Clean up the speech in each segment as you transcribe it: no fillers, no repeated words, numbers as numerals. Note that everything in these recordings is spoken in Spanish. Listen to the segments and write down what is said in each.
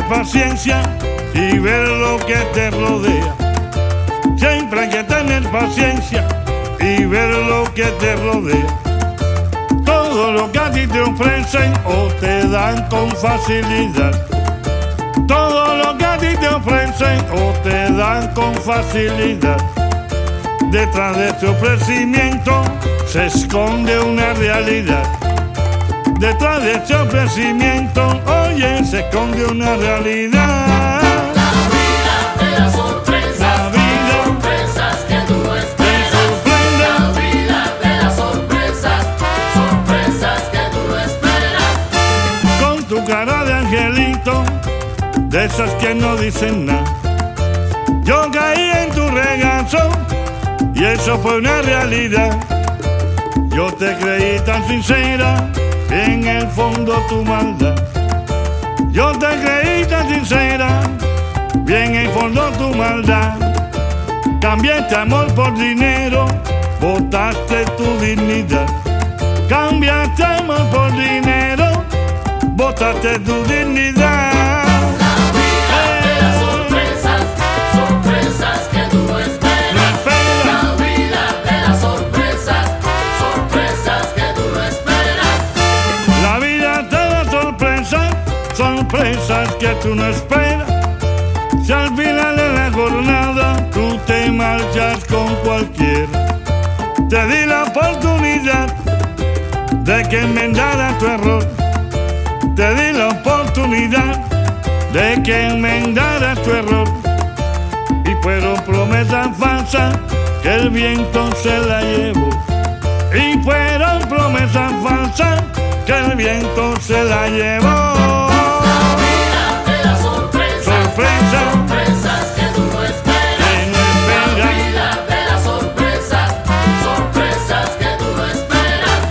paciencia y ver lo que te rodea. Siempre hay que tener paciencia y ver lo que te rodea. Todo lo que a ti te ofrecen o te dan con facilidad. Todo lo que a ti te ofrecen o te dan con facilidad. Detrás de este ofrecimiento se esconde una realidad. Detrás de este ofrecimiento, oye, se esconde una realidad. La vida te da sorpresas, La vida sorpresas que tú no te esperas. sorprende. La vida te da sorpresas, sorpresas que tú no esperas. Con tu cara de angelito, de esas que no dicen nada. Yo caí en tu regazo y eso fue una realidad. Yo te creí tan sincera y en el fondo tu maldad. Yo te creí tan sincera y en el fondo tu maldad. Cambiaste amor por dinero, botaste tu dignidad. Cambiaste amor por dinero, botaste tu dignidad. La vida te da sorpresas, sorpresas que tú no esperas. La vida te da sorpresas, sorpresas que tú no esperas. La vida te da sorpresas, sorpresas que tú no esperas. Si al final de la jornada tú te marchas con cualquiera, te di la oportunidad de que enmendara tu error. Te di la oportunidad de que enmendara tu error. Y fueron promesas falsas que el viento se la llevó. Y fueron promesas falsas que el viento se la llevó. La vida te da sorpresas, Sorpresa. sorpresas que tú no esperas. Que no La espera. vida te da sorpresas, sorpresas que tú no esperas.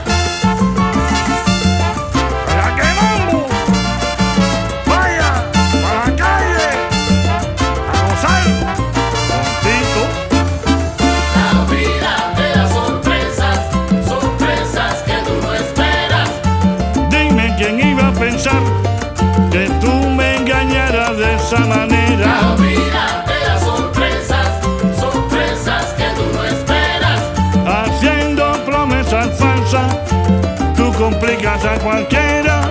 ¡Para que mambo! ¡Vaya! ¡Para la calle! ¡A gozar! Montito. La vida te da sorpresas, sorpresas que tú no esperas. Dime quién iba a pensar que tú me engañaras de esa manera. La vida te da sorpresas, sorpresas que tú no esperas. Haciendo promesas falsas, tú complicas a cualquiera.